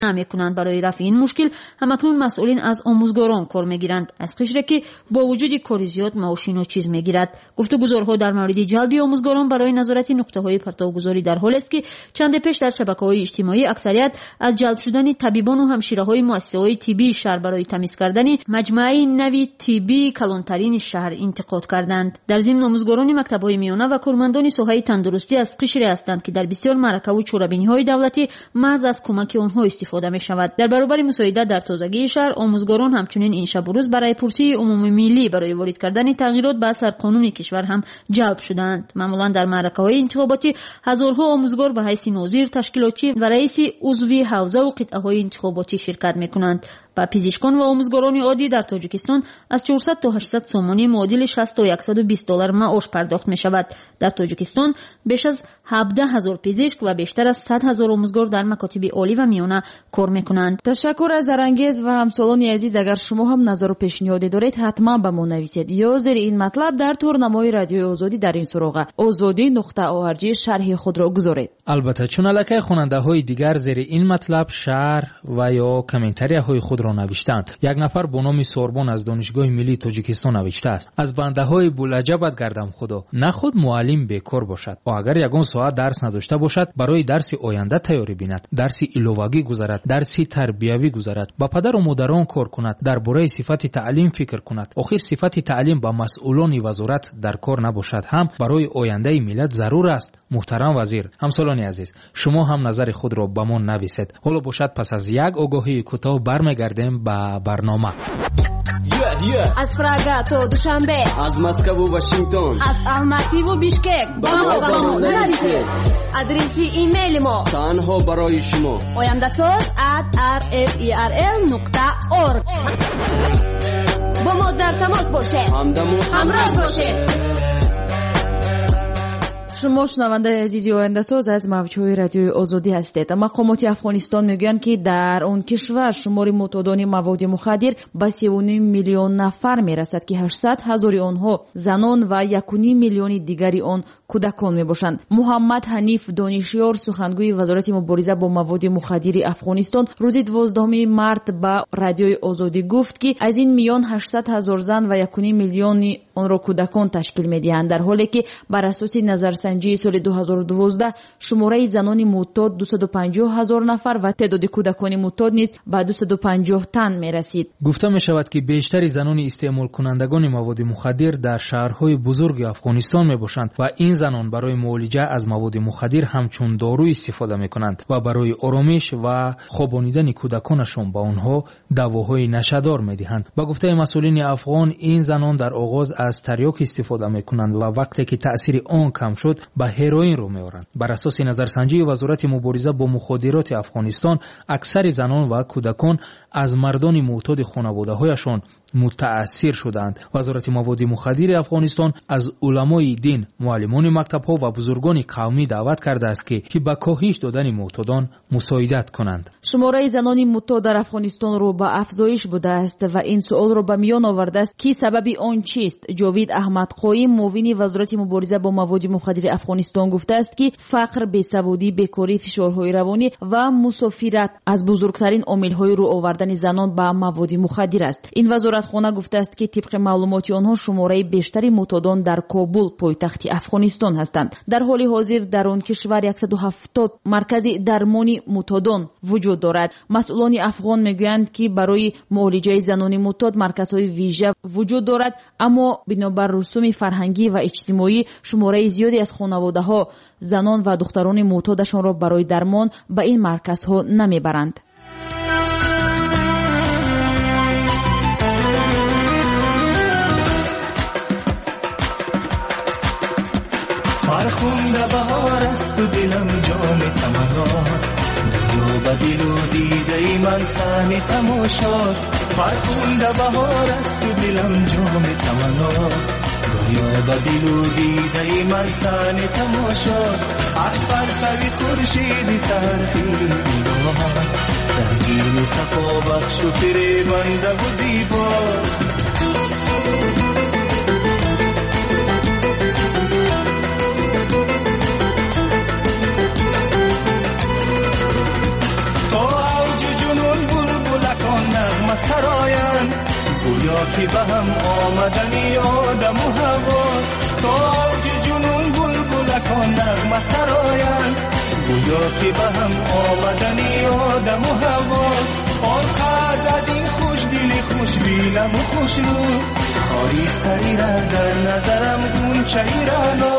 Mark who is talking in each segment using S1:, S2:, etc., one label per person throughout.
S1: نمی‌کنند. برای رفع این مشکل همکنون مسئولین از آموزگاران کار می‌گیرند. از قشر که با وجود کار زیاد ماشین و چیز می‌گیرد. گفتگوزارها در مورد جلب آموزگاران برای نظارت نقطه‌های پرتابگذاری در حال است که چند پیش در شبکه‌های اجتماعی اکثریت از جلب شدن طبیبان و همشیره‌های مؤسسه‌های طبی شهر برای تمیز کردن مجموعه نوی طبی کلانترین شهر انتقاد کردند. در ضمن آموزگاران مکتب‌های میانه و کارمندان ساحه تندرستی از قشری هستند که در بسیار معرکه و چوره‌بینی‌های دولتی محض از کمک آنها استفاده می‌شود. در برابر مساعدت در تازگی شهر، آموزگاران همچنین این شب و روز برای پرسی عمومی ملی برای وارد کردن تغییرات به اثر قانون کشور هم جلب شدند. معمولا در معرکه‌های انتخاباتی هزارها آموزگار به حیث ناظر، تشکیلاتچی و رئیس عضوی حوزه و قطعه‌های انتخاباتی شرکت می‌کنند. و پزشکان و آموزگاران عادی در تاجیکستان از 400 تا 800 سومانی معادل 60 تا 120 دلار معاش پرداخت می شود. در تاجیکستان بیش از 17,000 پزشک و بیشتر از 100,000 آموزگار در مکاتب عالی و میانه کار می کنند.
S2: تشکر از زرانگیز و همسالان عزیز. اگر شما هم نظر و پیشنهادی دارید حتما به ما نویسید یا زیر این مطلب در تورنمای رادیوی آزادی در این سراغ azadi.org شرح خود را گذارید.
S3: البته چون الکه خواننده های دیگر زیر این مطلب شرح و یا کامنتاری های خود را نوشتند. یک نفر با نام سوربون از دانشگاه ملی تاجیکستان نوشته است: از بنده های بولجبت گردم خدا، نه خود معلم بیکار باشد و اگر یگان ساعت درس نداشته باشد برای درس آینده تیاری بیند، درس ایلوواگی گذارد، درس تربیوی گذارد، با پدر و مادران کار کند، درباره صفت تعلیم فکر کند. آخر صفت تعلیم با مسئولان وزارت در کار نباشد هم برای آینده ملت ضرور است. محترم وزیر، همسالان عزیز، شما هم نظر خود را به ما نویسید. حالا باشد پس از یک آگاهی کوتاه برمیگردیم به برنامه.
S4: از پراگا تا دوشنبه،
S5: از مسکو و واشنگتن،
S4: از الماتی و بیشکک با ما نویسید. آدرس ایمیل ما
S5: تنها برای شما
S4: oyandasaz@rferl.org. با ما در تماس باشید، همراه باشید.
S2: شما شنونده عزیزی آینده‌ساز از موجهای رادیوی آزادی هستید. مقامات افغانستان میگویند که در اون کشور شمار معتادان مواد مخدر به 3.5 میلیون نفر میرسد که 800,000 آنها زنان و 1.5 میلیون دیگری آن کودکان میباشند. محمد حنیف دانشیار، سخنگوی وزارت مبارزه با مواد مخدر افغانستان، روز 12 مارس به رادیوی آزادی گفت که از این میان 800,000 زن و 1.5 میلیون آن را کودکان تشکیل میدهند، در حالی که بر اساس نظرسنجی سال 2012 شماره زنان معتاد 250,000 نفر و تعداد کودکان معتاد نیز به 250 تن میرسید.
S3: گفته می شود که بیشتر زنان استعمال کنندگان مواد مخدر در شهرهای بزرگ افغانستان می باشند و این زنان برای معالجه از مواد مخدر همچون دارو استفاده می کنند و برای آرامش و خوابانیدن کودکانشان با آنها دواهای نشه‌دار می دهند. با گفته مسئولین افغان، این زنان در آغاز از تریاک استفاده می کنند و وقتی که تأثیر آن کم شد به هروئین رو می‌آورند. بر اساس نظرسنجی وزارت مبارزه با مخدرات افغانستان، اکثر زنان و کودکان از مردان معتاد خانواده‌هایشان متأثر شدند. وزارت مواد مخدر افغانستان از علمای دین، معلمان مکتب‌ها و بزرگان قومی دعوت کرده است که به کاهش دادن معتادان مساعدت کنند.
S2: شماره زنان معتاد در افغانستان رو به افزایش بوده است و این سوال رو به میان آورده است که سبب آن چیست. جاوید احمدخویی، معاون وزارت مبارزه با مواد مخدر افغانستان، گفته است که فقر، بیسوادی، بیکاری، فشارهای روانی و مسافرت از بزرگترین عامل‌های رو آوردن زنان به مواد مخدر است. این وزارت خانه گفته است که طبق معلومات آنها شماره بیشتری معتادان در کابل، پایتخت افغانستان هستند. در حال حاضر در آن کشور 170 مرکز درمانی معتادان وجود دارد. مسئولان افغان میگویند که برای معالجه زنان معتاد مرکزهای ویژه وجود دارد، اما بنابر رسوم فرهنگی و اجتماعی شماره زیادی از خانواده‌ها زنان و دختران معتادشان را برای درمان به این مرکزها نمیبرند.
S6: فرخنده بهار است و دلم جام تمناست، دنیا به دل و دیده من صحن تماشاست. فرخنده بهار است و دلم جام تمناست، دنیا به دل و دیده من صحن تماشاست. از پرتو خورشید سحرخیز نگاهان، رنگین صفا بخش و فریبنده و زیباست. گویا که به هم آمدنی آدم و هوا تا اوج جنون بلبلکان نغمه سرایند گویا که به هم آمدنی آدم و هوا آنقدر از این خوش دلی خوش بینم و خوش رو خاری سری را در نظرم گونچه‌ای را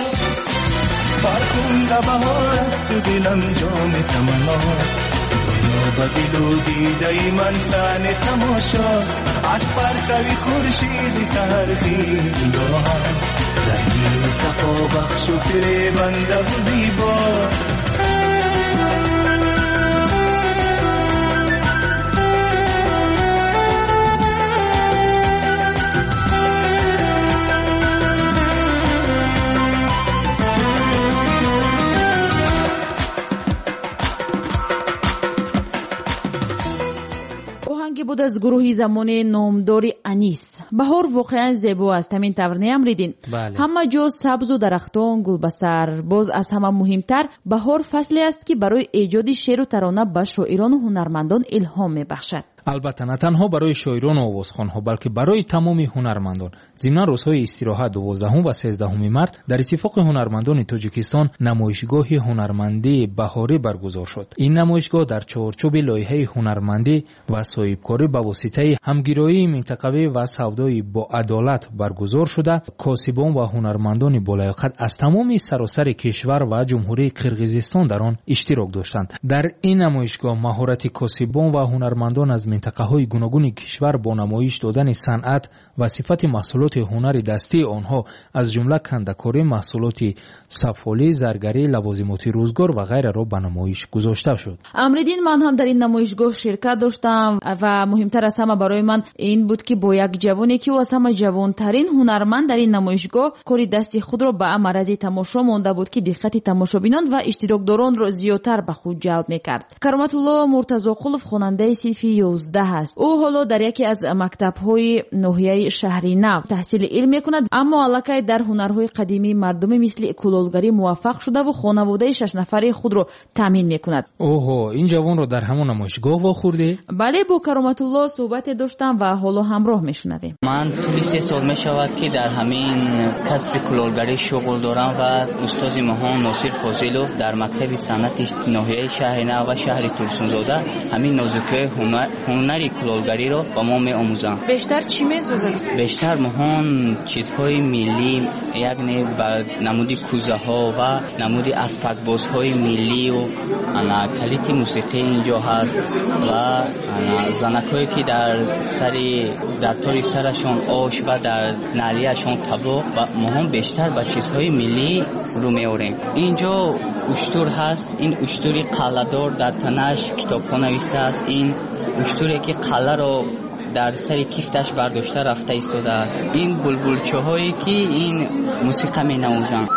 S6: فرخنده بهار است و دلم جام تمناست دنیا به دل و دیده من صحن تماشاست از پرتو خورشید سحرخیز نگاهم رنگین و صفا بخش و فریبنده و زیباست
S2: بود از گروهی زمانه نامداری انیس. بهار واقعا زیبا است، همین طور نیامریدین؟
S3: بله.
S2: همه جا سبز و درختان گلبسر. باز از همه مهمتر بهار فصلی است که برای ایجاد شعر و ترانه به شاعران و هنرمندان الهام میبخشد.
S3: البته نه تنها برای شاعران و آوازخوان‌ها بلکه برای تمام هنرمندان. ضمن روزهای استراحت 12 و 13 مارس در اتفاق هنرمندان تاجیکستان نمایشگاه هنرمندی بهاری برگزار شد. این نمایشگاه در چارچوب لایحه هنرمندی و صاحبکاری به واسطه همگرایی منطقوی و سودای با عدالت برگزار شده. کاسبان و هنرمندان بالیاقت از تمام سراسر کشور و جمهوری قرقیزستان در آن اشتراک داشتند. در این نمایشگاه مهارت کاسبان و هنرمندان از منطقه‌های گوناگون کشور با نمایش دادن صنعت و صفت محصولات هنر دستی آنها از جمله کنده‌کاری، محصولات سفالی، زرگری، لوازمات روزگار و غیره را به نمایش گذاشته شد.
S2: امریدین من هم در این نمایشگاه شرکت داشتم و مهمتر از همه برای من این بود که با یک جوانی که از همه جوانترین هنرمند در این نمایشگاه کاری دستی خود را به معرض تماشا مانده بود که دقت تماشابینان و اشتراکداران را زیادتر به خود جلب می‌کرد. کرامت الله مرتضی قلوف خواننده صنف 11 است. او حالا در یکی از مکتب‌های ناحیه شهری نو تحصیل علم می‌کند، اما علاقه در هنرهای قدیمی مردم مثل کلالگری موفق شده و خانواده 6 نفره خود را تامین می‌کند.
S3: اوه، این جوان رو در همون نمایشگاه واخورده؟
S2: بله، با کرامت الله صحبت داشتم و حالا همراه میشنویم.
S7: من طول 3 سال میشود که در همین کسب کلالگری شغل دارم و استاد مهان ناصر فاضلوف در مکتب صنعت ناحیه شهر نو و شهر ترسونزاده همین نازوکه هنری کلالگری رو با ما می‌آموزم.
S2: بیشتر چی می‌سازید؟
S7: بیشتر مهان چیزهای ملی، یعنی با نمودی کوزه‌ها و نمودی اسپک‌بازهای ملی و کلیت موسیقی اینجا هست و زنکایی که در تاری سرشون آش و در نعلیه‌شون طبق و مهم بیشتر با چیزهای ملی رو می‌آوریم. اینجا اشتر هست، این اشتری قله‌دار در تنش کتاب‌ها نوشته است. این اشتری که قلعه رو در سر کیفتش برداشته رفته ایستاده است. این بلبلچه‌هایی که این موسیقی می‌نوازند.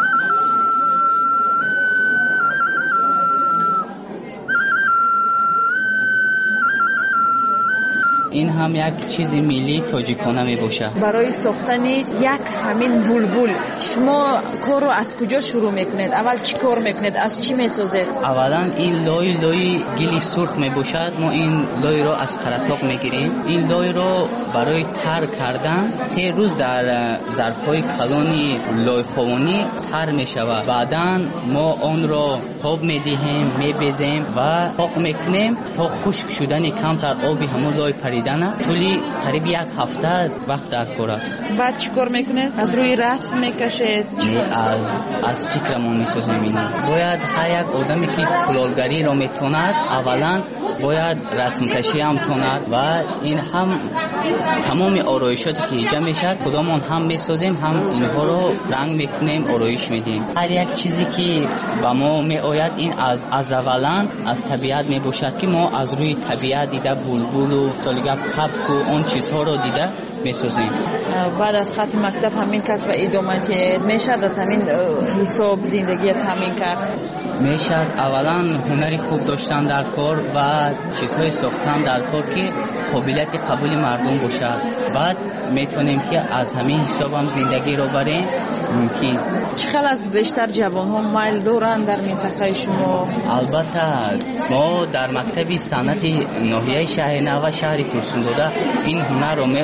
S7: این هم یک چیز ملی تاجیکانه می باشه.
S2: برای ساختن یک همین بلبل شما کار رو از کجا شروع میکنید؟ اول چی کار میکنید؟ از چی میسازید؟
S7: اولا این لای گلی سرخ می باشد. ما این لای رو از قرطاق میگیریم. این لای رو برای تر کردن 3 روز در ظرفهای کلانی لای خوانی تر می شود. بعداً ما آن را تاب میدهیم، میبزیم و پاک میکنیم تا خشک شدن کمتر آبی همون لای پریدن. طولی قریب 1 هفته وقت در کار است.
S2: بعد چی کار میکنید؟ از روی رسم میکشید؟
S7: از فکرمون میسازیم. اینا باید هر یک آدمی که کلالگری را میتوند اولا باید رسم کشی هم تواند و این هم تمام آرایشاتی که اینجا میشد خودمون هم میسازیم، هم اینها رو رنگ میکنیم، آرایش میدیم. هر یک چیزی که با ما میآید این از اولا از طبیعت میباشد که ما از روی طبیعت دیده بلبل و سالگرد کبک و اون چیزها رو دیده میسازیم.
S2: بعد از ختم مکتب همین کسب ادامه میشد؟ از همین حساب زندگی تامین کرد؟
S7: میشد اولا هنری خوب داشتن در کار و چیزهای ساختن در کار که قابلیت قبول مردم باشد. بعد میتونیم که از همین حساب هم زندگی رو بریم ممکن.
S2: چقدر از بیشتر جوان ها میل دارن در منطقه شما؟
S7: البته ما در مکتب صنعت ناحیه شهر نو و شهر ترسونزاده این هنر رو می‌آموزیم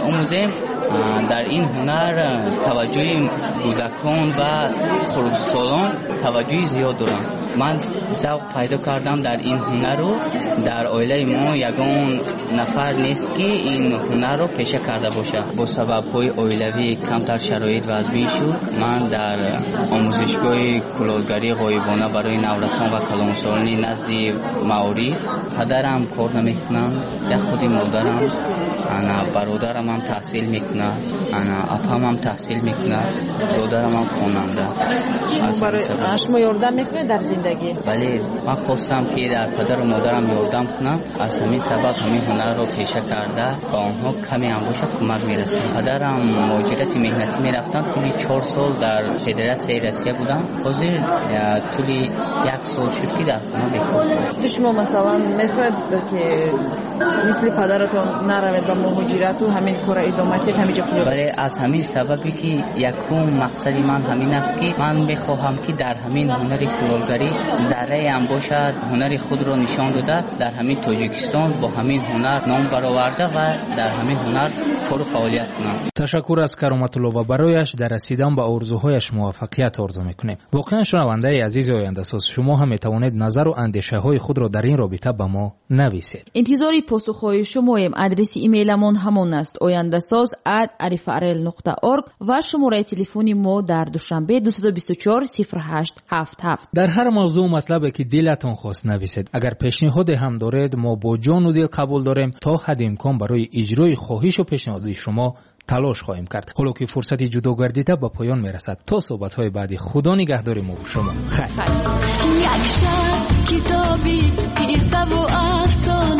S7: میکنیم در این هنر توجه کودکان و خردسالان توجه زیاد دارم. من ذوق پیدا کردم در این هنر رو. در عائله ما یگان نفر نیست که این هنر رو پیشه کرده باشه. با سبب‌های عائلوی کمتر شرایط وضعی شد. من در آموزشگاه کلاهگری غایبانه برای نورسان و کلانسالانی نزد معارف پدرم کار نمیکنم، یا خود مادرم، برادرم هم تحصیل میکنه، اپام هم تحصیل میکنه، دادرم هم خواننده.
S2: شما یاردم میکنه در زندگی؟
S7: بله، من خواستم که در پدر و مادرم یاردم کنم. از همین سبب همین هنر رو پیشه کرده و آنها کمی هم باشه کمک میرسن. پدرم مهاجرت مهنتی میرفتن، طولی 4 سال در فدراسیون روسیه بودن. حاضر طولی 1 سال شد که در خانه بیکار.
S2: شما مثلا میخواید که مثل پدرتون نروید و مهاجرت و همین کار ادامه بدید همینجا کنید؟
S7: بله، از همین سببی که یکم مقصدی من همین است که من میخواهم که در همین هنر کلاهگری ذره هم باشد، هنر خود را نشان داده در همین تاجیکستان با همین هنر نام برآورده و در همین هنر کار و فعالیت کنم.
S3: تشکر از کرامت الله و برایش در رسیدن به آرزوهایش موفقیت آرزو میکنیم. واقعا شنونده عزیز آینده ساز، شما هم میتوانید نظر و اندیشه های خود را در این رابطه به ما نویسید.
S2: انتظاری پاسخهای شماییم. آدرس ایمیلمون همون است: oyandasaz@arifarel.org و شماره تلفنی ما در دوشنبه 224 0877.
S3: در هر موضوع مطلبی که دلتون خواست نویسید. اگر پیشنهاد هم دارید ما با جان و دل قبول داریم. تا حد امکان برای اجرای خواهش و پیشنهاد شما تلاش خواهیم کرد. حالا که فرصتی جدا گردیده به پایان میرسد. تا صحبت‌های بعدی، خدا نگهدار ما و شما. خیر.
S8: یک شب کتابی قصه و افسانه